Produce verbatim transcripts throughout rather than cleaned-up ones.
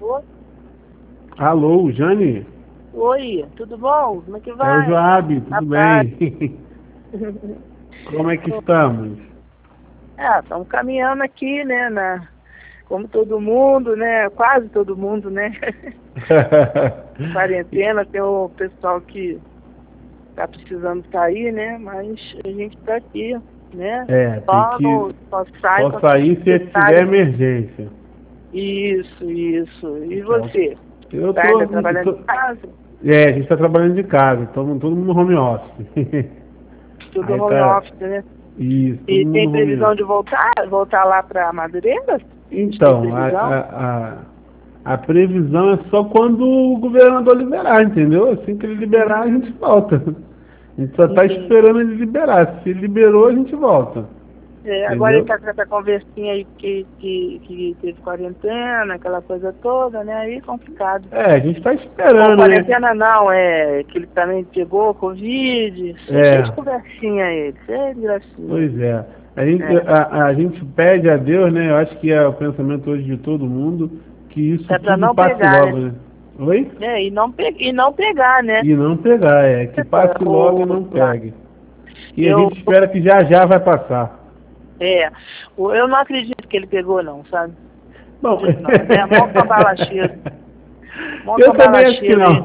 Oi? Alô, Jane? Oi, tudo bom? Como é que É o vai? Joab, tudo Rapaz. bem? Como é que estamos? É, estamos caminhando aqui, né, na, como todo mundo, né, quase todo mundo, né, quarentena, tem o pessoal que tá precisando sair, né, mas a gente tá aqui, né, É, tem só, que no, só sai só quando é sair se tiver necessário. emergência. Isso, isso. E Que é o- você? Eu Tá tô, ainda eu trabalhando tô- em casa? É, a gente tá trabalhando de casa, estamos todo mundo no home office. Tudo Aí home tá, office, né? isso, todo E mundo tem no home previsão office. de voltar, voltar lá para Madureira? Vocês têm Então, a, previsão? a, a, a previsão é só quando o governador liberar, entendeu? Assim que ele liberar, a gente volta. A gente só tá Entendi. esperando ele liberar. Se ele liberou, a gente volta. É, agora ele Entendeu? tá com essa conversinha aí que, que, que teve quarentena, aquela coisa toda, né? Aí é complicado. É, a gente tá Ou esperando, né? quarentena não, é que ele também pegou Covid, cheio de É, conversinha ele, cheio de gracinha. pois é. A gente, É. a, a gente pede a Deus, né? Eu acho que é o pensamento hoje de todo mundo, que isso É pra tudo não passe pegar, né? logo, né? Oi? É, e não, pe e não pegar, né? E não pegar, é. Que passe logo e O, não pegue. E a eu, gente espera que já já vai passar. é, o- eu não acredito que ele pegou não, sabe? Não Bom, acredito não. É mó cambalacheiro. Mó eu também acho que cambalacheiro não. aí.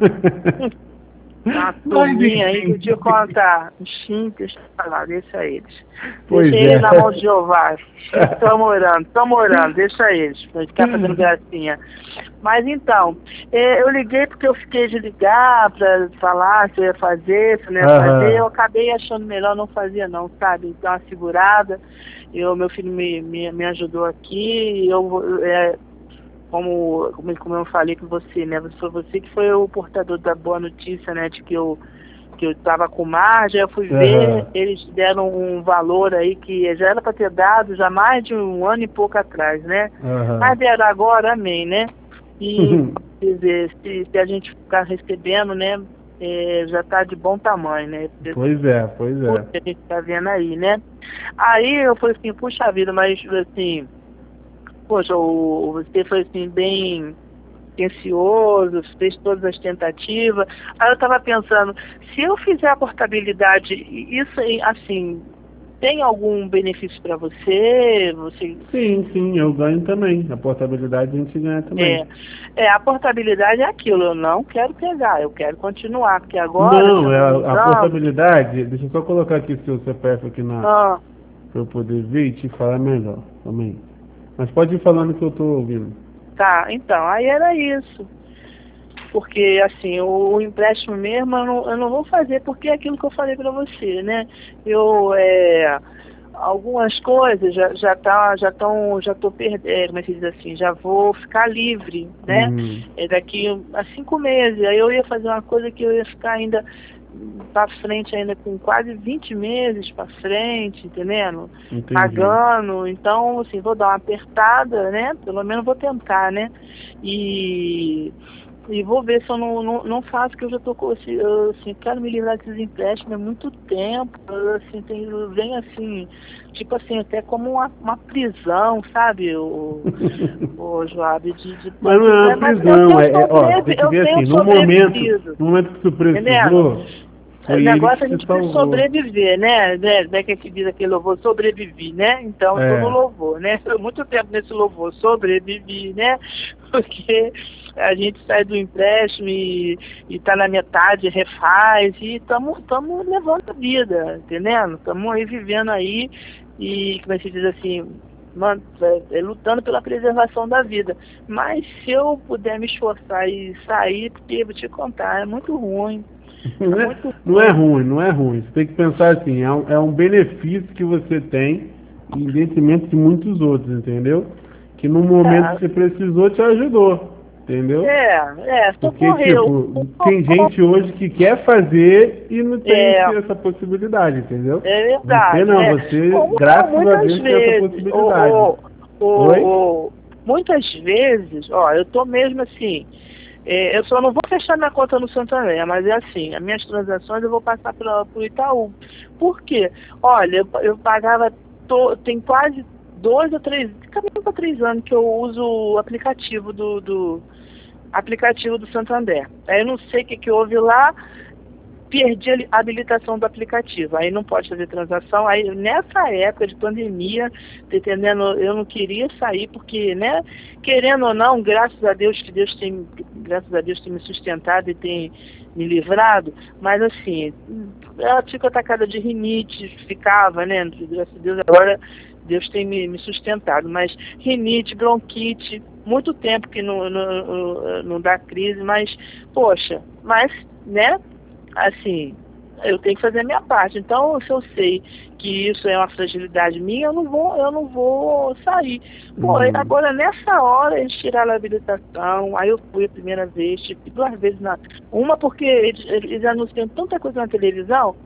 Uma Mas turminha aí que eu enfim. te contar. Sim, deixa eu falar, deixa eles. Pois Deixa eles na mão de é. Jeová. Estão orando, estão orando, deixa eles, pra ficar fazendo gracinha. Mas então, eh, eu liguei porque eu fiquei de ligar pra falar se eu ia fazer, se não ia fazer. Eu Aham. acabei achando melhor não fazer não, sabe? Dar uma segurada. Eu, meu filho me, me, me ajudou aqui, eu, é, como, como, como eu falei com você, né? Foi você que foi o portador da boa notícia, né? De que eu que eu estava com margem, eu fui ver, Aham. eles deram um valor aí que já era para ter dado já mais de um ano e pouco atrás, né? Aham. Mas deram agora, amém, né? E quer dizer, se, se a gente ficar recebendo, né? É, já está de bom tamanho, né? Pois é, pois Tudo é. que a gente está vendo aí, né? Aí eu falei assim, puxa vida, mas assim, poxa, o, você foi assim, bem atencioso, fez todas as tentativas. Aí eu estava pensando, se eu fizer a portabilidade, isso aí, assim, tem algum benefício para você? Você Sim, sim, eu ganho também. A portabilidade a gente ganha também. é, é, a portabilidade é aquilo, eu não quero pegar, eu quero continuar, porque agora, se Não, eu é não me a, a engano, portabilidade. Deixa eu só colocar aqui seu C P F aqui na ah, para eu poder ver e te falar melhor também. Mas pode ir falando que eu tô ouvindo. tá, então, aí era isso. Porque, assim, o, o empréstimo mesmo eu não, eu não vou fazer, porque é aquilo que eu falei para você, né? Eu, é, algumas coisas já já tá, já estão, já tô perdendo, como é que diz assim, já vou ficar livre, né? Uhum, É daqui a cinco meses, aí eu ia fazer uma coisa que eu ia ficar ainda para frente, ainda com quase vinte meses para frente, entendendo? entendi. Pagando, então, assim, vou dar uma apertada, né? Pelo menos vou tentar, né? E e vou ver se eu não, não, não faço, que eu já tô com assim, eu assim, quero me livrar desses empréstimos há muito tempo, eu, assim, tem, vem assim, tipo assim, até como uma, uma prisão, sabe, o, o Joab, de, de Mas não tanto é uma empréstimos, mas eu prisão, tenho é, é- ó, tem sobrevi, que eu ver assim, tenho no momento, sobrevivido, no momento que tu entendendo? precisou, O foi ele negócio é a que te gente precisa salvou. sobreviver, né? né? né que a gente diz aquele louvor, sobrevivi, né? Então, eu tô no É. louvor, né? Tô muito tempo nesse louvor, sobrevivi, né? Porque a gente sai do empréstimo e, e tá na metade, refaz, e estamos levando a vida, entendendo? Estamos aí vivendo aí e, como é que se diz assim, man, é, é, lutando pela preservação da vida. Mas se eu puder me esforçar e sair, porque vou te contar, é muito ruim. É Não é, muito não é ruim. ruim, não é ruim. Você tem que pensar assim, é um, é um benefício que você tem em detrimento de muitos outros, entendeu? Que no momento que você precisou te ajudou, entendeu? É, é, Porque, socorreu. tipo, tem gente hoje que quer fazer e não tem É, essa possibilidade, entendeu? é Você verdade, não, né? você, Ou não, graças a muitas Deus, tem essa vezes, ou, possibilidade. ou, ou, Oi? ou- muitas vezes, ó, eu tô mesmo assim, é, eu só não vou fechar minha conta no Santander, mas é assim, as minhas transações eu vou passar pela, pro Itaú. Por quê? Olha, eu, eu pagava, to, tem quase dois ou três, caminho para três anos que eu uso o aplicativo do, do aplicativo do Santander. Aí eu não sei o que, que houve lá, perdi a habilitação do aplicativo, aí não pode fazer transação. Aí nessa época de pandemia, tá entendendo? Eu não queria sair porque, né, querendo ou não, graças a Deus que Deus tem, graças a Deus tem me sustentado e tem me livrado, mas assim, ela fica atacada de rinite, ficava, né, graças a Deus agora Deus tem me, me sustentado, mas rinite, bronquite, muito tempo que não, não, não dá crise, mas, poxa, mas, né, assim, eu tenho que fazer a minha parte. Então, se eu sei que isso é uma fragilidade minha, eu não vou, eu não vou sair. Pô, Uhum. agora nessa hora eles tiraram a habilitação, aí eu fui a primeira vez, tipo, duas vezes na. Uma porque eles, eles anunciam tanta coisa na televisão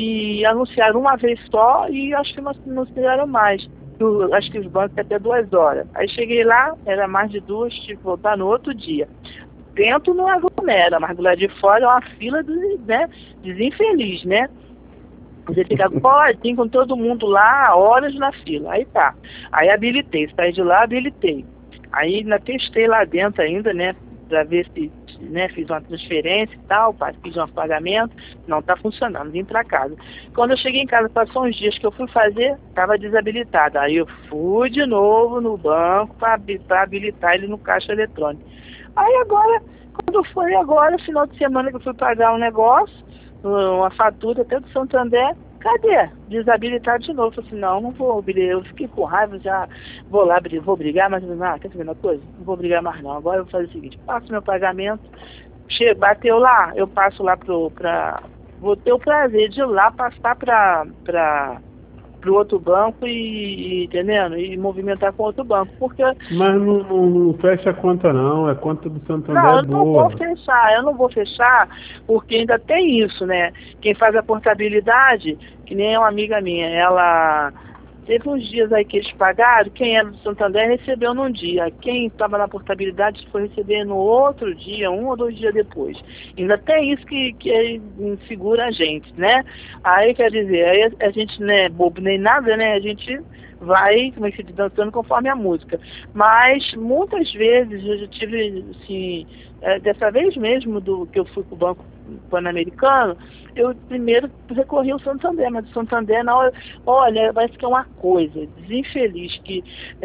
e anunciaram uma vez só e acho que não anunciaram mais. Eu, acho que os bancos até duas horas. Aí cheguei lá, era mais de duas, tive que voltar no outro dia. Dentro não aglomera, mas do lado de fora é uma fila de, né, desinfeliz, né? Você fica coladinho com todo mundo lá, horas na fila. Aí tá. Aí habilitei, saí de lá, habilitei. Aí ainda testei lá dentro ainda, né? Pra ver se, né, fiz uma transferência e tal, fiz um pagamento. Não tá funcionando, vim pra casa. Quando eu cheguei em casa, passou uns dias que eu fui fazer, tava desabilitada. Aí eu fui de novo no banco pra, pra habilitar ele no caixa eletrônico. Aí agora, quando foi agora, final de semana que eu fui pagar um negócio, uma fatura até do Santander, cadê? Desabilitado de novo. Eu falei assim, não, não vou brigar. Eu fiquei com raiva, já vou lá, vou brigar, mas não, quer saber uma coisa? Não vou brigar mais não. Agora eu vou fazer o seguinte, passo meu pagamento, che bateu lá, eu passo lá pro, pra, vou ter o prazer de ir lá passar pra, pra, pro outro banco e, e, entendendo? E movimentar com outro banco, porque... Mas não, não, não fecha a conta não, a conta do Santander Não, é eu não vou boa. fechar, eu não vou fechar, porque ainda tem isso, né? Quem faz a portabilidade, que nem uma amiga minha, ela teve uns dias aí que eles pagaram, quem era do Santander recebeu num dia, quem estava na portabilidade foi receber no outro dia, um ou dois dias depois. Ainda tem isso que, que segura a gente, né? Aí quer dizer, aí a gente não é bobo nem nada, né? A gente vai, como é que se diz, dançando conforme a música. Mas muitas vezes eu já tive, assim, é, dessa vez mesmo do que eu fui para o Banco Pan-Americano, eu primeiro recorri ao Santander, mas o Santander, na hora, olha, parece que é uma coisa desinfeliz, que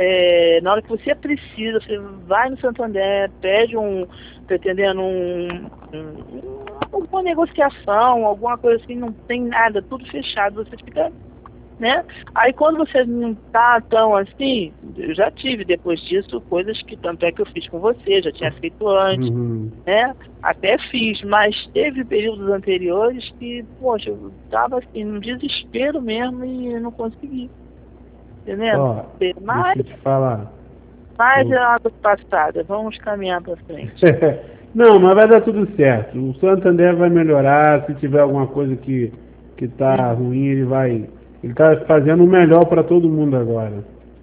é, na hora que você precisa, você vai no Santander, pede um, pretendendo um, um, alguma negociação, alguma coisa assim, não tem nada, tudo fechado, você fica... né? Aí quando você não tá tão assim, eu já tive depois disso coisas que tanto é que eu fiz com você, já tinha feito antes, Uhum. né? Até fiz, mas teve períodos anteriores que, poxa, eu tava assim, num desespero mesmo e não consegui, entendeu? Ó, Mas, deixa eu te falar. mas Eu- é água passada, vamos caminhar para frente. Não, mas vai dar tudo certo. O Santander vai melhorar. Se tiver alguma coisa que, que tá Uhum. ruim, ele vai. Ele tá fazendo o melhor para todo mundo agora.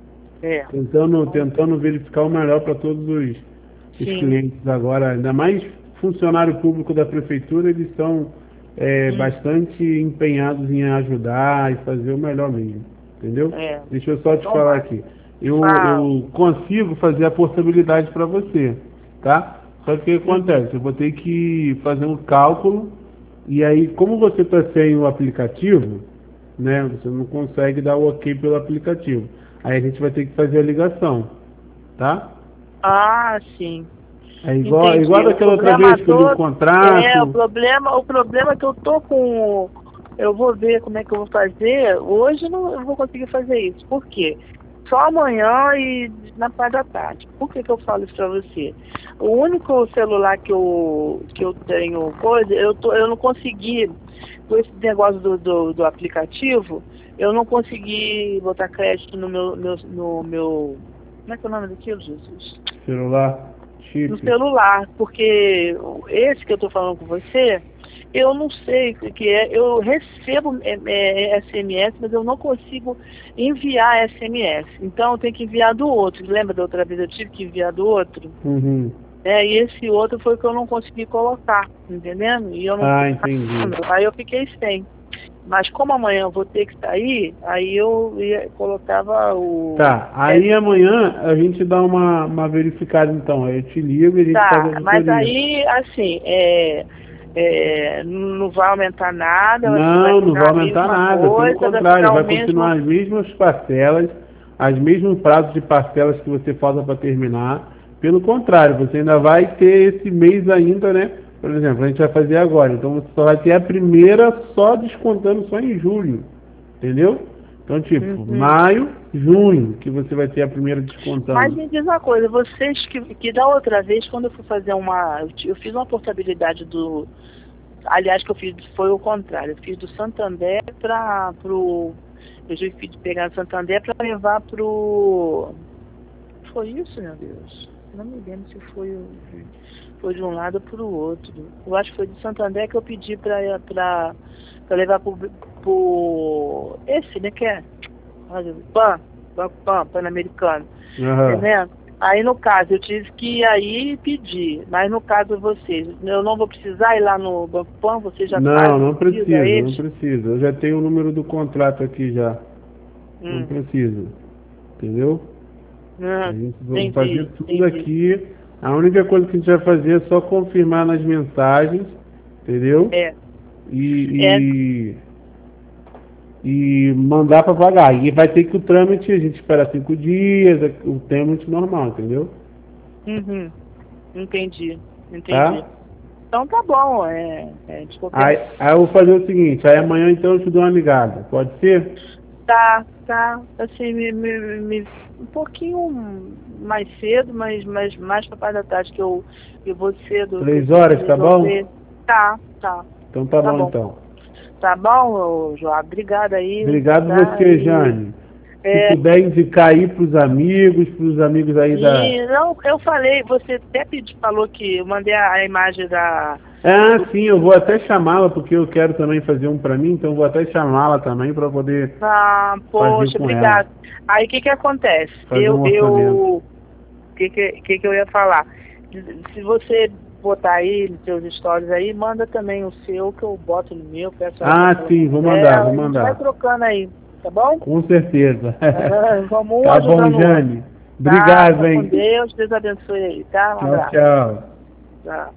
É, Tentando, tentando verificar o melhor para todos os, os sim. clientes agora. Ainda mais funcionário público da prefeitura, eles são é, Hum, bastante empenhados em ajudar e fazer o melhor mesmo. Entendeu? é. Deixa eu só te falar Tomara. aqui. Eu, Fala. eu consigo fazer a portabilidade para você, tá? Só que o que Uhum. acontece? Eu vou ter que fazer um cálculo e aí, como você está sem o aplicativo, né? Você não consegue dar o ok pelo aplicativo. Aí a gente vai ter que fazer a ligação, tá? Ah, sim. É igual, é igual Entendi. O daquela outra problema vez que eu li o todo é o contrato. problema, o problema é que eu tô com. Eu vou ver como é que eu vou fazer. Hoje não eu vou conseguir fazer isso. Por quê? Só amanhã e na parte da tarde. Por que, que eu falo isso pra você? O único celular que eu, que eu tenho coisa, eu, tô, eu não consegui, com esse negócio do, do, do aplicativo, eu não consegui botar crédito no meu, meu, no meu. Como é que é o nome daquilo, Jesus? Celular, No chip. celular, porque esse que eu estou falando com você, eu não sei o que é, eu recebo é, é, S M S, mas eu não consigo enviar S M S, então eu tenho que enviar do outro. Lembra da outra vez eu tive que enviar do outro? Uhum. É, e esse outro foi que eu não consegui colocar, entendendo? E eu não tô Ah, entendi. passando, aí eu fiquei sem. Mas como amanhã eu vou ter que sair, aí eu ia, colocava o... Tá, aí é, amanhã a gente dá uma, uma verificada então, aí eu te ligo e a gente tá, faz a mas auditoria. aí, assim, é, é, não vai aumentar nada, vai, vai Não, não vai ficar a aumentar mesma nada, pelo coisa, vai contrário, ficar o vai mesmo... continuar as mesmas parcelas, as mesmos prazos de parcelas que você falta para terminar. Pelo contrário, você ainda vai ter esse mês ainda, né? Por exemplo, a gente vai fazer agora, então você só vai ter a primeira só descontando só em julho, entendeu? Então, tipo, Uhum. maio, junho, que você vai ter a primeira Mas descontando. me diz uma coisa, vocês que, que da outra vez, quando eu fui fazer uma... Eu, ti- eu fiz uma portabilidade do... Aliás, que eu fiz, foi o contrário. Eu fiz do Santander para pro... Eu já fiz de pegar no Santander para levar pro... Foi isso, meu Deus? Não me lembro se foi, o- foi de um lado ou pro outro. Eu acho que foi do Santander que eu pedi para pra, pra levar pro, pro... Esse, né, que é? Olha, PAN, Banco PAN, Pan-Americano. Aham. Entendeu? Aí, no caso, eu tive que ir aí e pedir. Mas, no caso de vocês, eu não vou precisar ir lá no Banco Pan? Você já faz Não, o não pedido a precisa, não eles? precisa. Eu já tenho o número do contrato aqui já. Não Hum. precisa. Entendeu? A Hum, gente vai fazer entendi, tudo entendi. aqui. A única coisa que a gente vai fazer é só confirmar nas mensagens, entendeu? É, é, E, e, e mandar para pagar. E vai ter que o trâmite, a gente espera cinco dias, o trâmite normal, entendeu? uhum, entendi, entendi. Tá? Então tá bom, é, é de qualquer... Aí, aí eu vou fazer o seguinte, aí amanhã então eu te dou uma ligada, pode ser? Tá, tá, assim, me, me, me- um pouquinho mais cedo, mas, mas mais pra parte da tarde, que eu, eu vou cedo. Três eu horas, preciso tá bom? resolver. Tá, tá, Então tá, tá bom bom. então. Tá bom, ô, João? Obrigada aí. Obrigado Tá? você, E, Jane. Se é, puder indicar aí pros amigos, pros amigos aí da... e não, eu falei, você até pedi, falou que eu mandei a, a imagem da... Ah, sim, eu vou até chamá-la, porque eu quero também fazer um pra mim, então eu vou até chamá-la também pra poder Ah, fazer poxa, com ela. obrigado. Aí o que que acontece? Fazer Eu, um eu, orçamento. o que que, que que eu ia falar? Se você botar aí nos seus stories aí, manda também o seu, que eu boto no meu, peço ela Ah, pra sim, vou dela, mandar, vou a gente vai mandar. trocando aí, tá bom? Com certeza. Ah, vamos um Tá bom, ajudando o outro. Jane. Tá, Obrigado, fica com hein? Deus, Deus abençoe aí, tá? Um Tchau, abraço. tchau. Tchau.